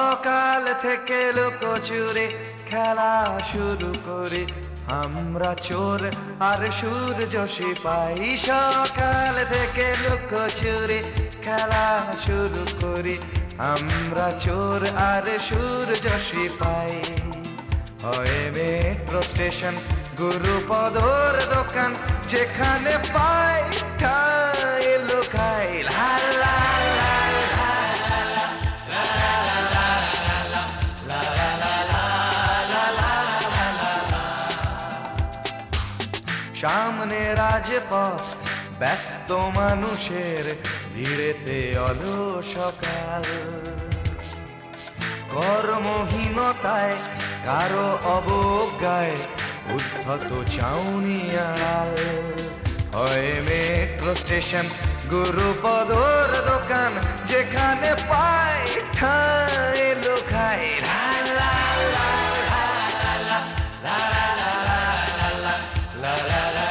সকাল থেকে লুকোচুরি খেলা শুরু করি আমরা চোর আর সূর্য সিপাই। সকাল থেকে লুকোচুরি খেলা শুরু করি আমরা চোর আর সূর্য সিপাই। হয় মেট্রো স্টেশন গুরুপদর দোকান যেখানে পাই খাই লুকাই লা লা লা লা লা লা লা লা লা লা। সামনে রাজপথ ব্যস্ত মানুষের ভিড়েতে অলো সকাল। কর্মহীনতায় কারো অবজ্ঞায় উদ্ধত চাউনি আড়াল। হয় মেট্রো স্টেশন গুরুপদর দোকান যেখানে পাই ঠাই লুকাই লা লা লা লা লা লা লা লা লা লা লা।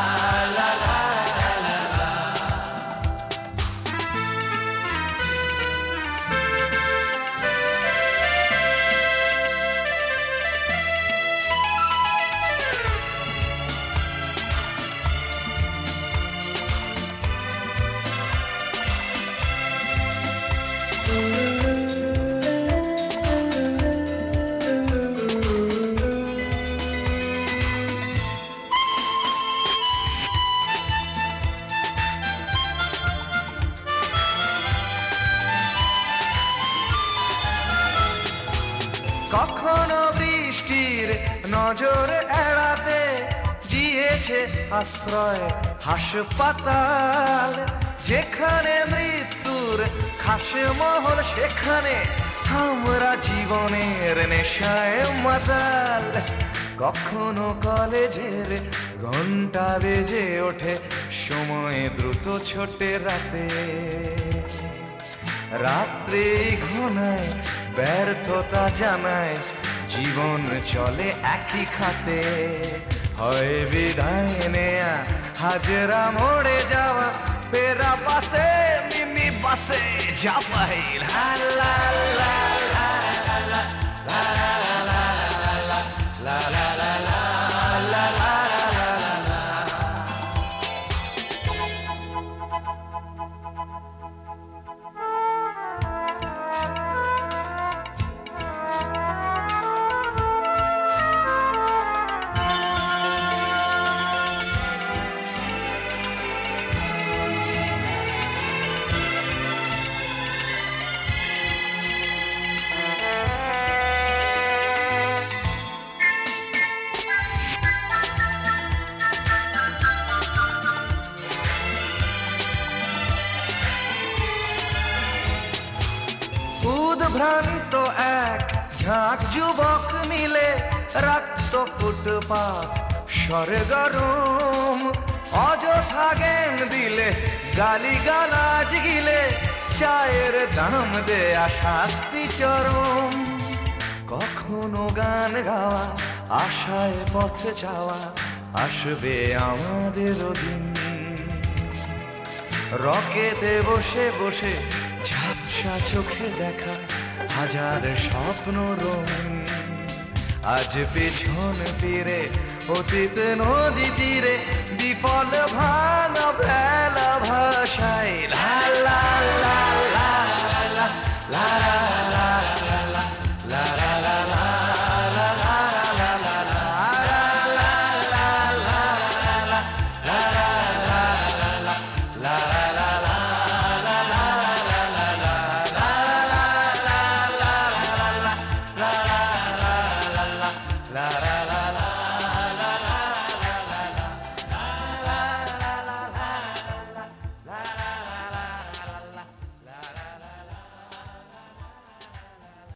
কখনো বৃষ্টির নজর এড়াতে দিয়েছে আশ্রয় হাসপাতাল। যেখানে মৃত্যুর খাস মহল সেখানে আমরা জীবনের নেশায় মাতাল। কখনো কলেজের ঘন্টা বেজে ওঠে সময় দ্রুত ছোটে রাতে। রাত্রে ঘনায় ব্যর্থতা জানায় জীবন চলে একই খাতে। হয় বিদায় নেয়া হাজরা মোড়ে যাওয়া ফেরা পাশে মিনি বাসে যাবাই লা লা লা লা লা লা লা লা লা লা লা। উদ্ভ্রান্ত এক ঝাঁক যুবক মিলে রাখত ফুটপাত সরগরম। অযথা জ্ঞান দিলে গালি গালাজ গিলে চায়ের দাম দেয়া শাস্তি চরম। কখনো গান গাওয়া আশায় পথ যাওয়া আসবে আমাদের দিন। রকেতে বসে বসে ঝাপসা চোখে দেখা হাজার স্বপ্ন রঙিন। আজ পেছন ফিরে অতীত নদী তীরে বিফল ভাঙা ভেলা ভাষায় লা লা লা লা লা লা।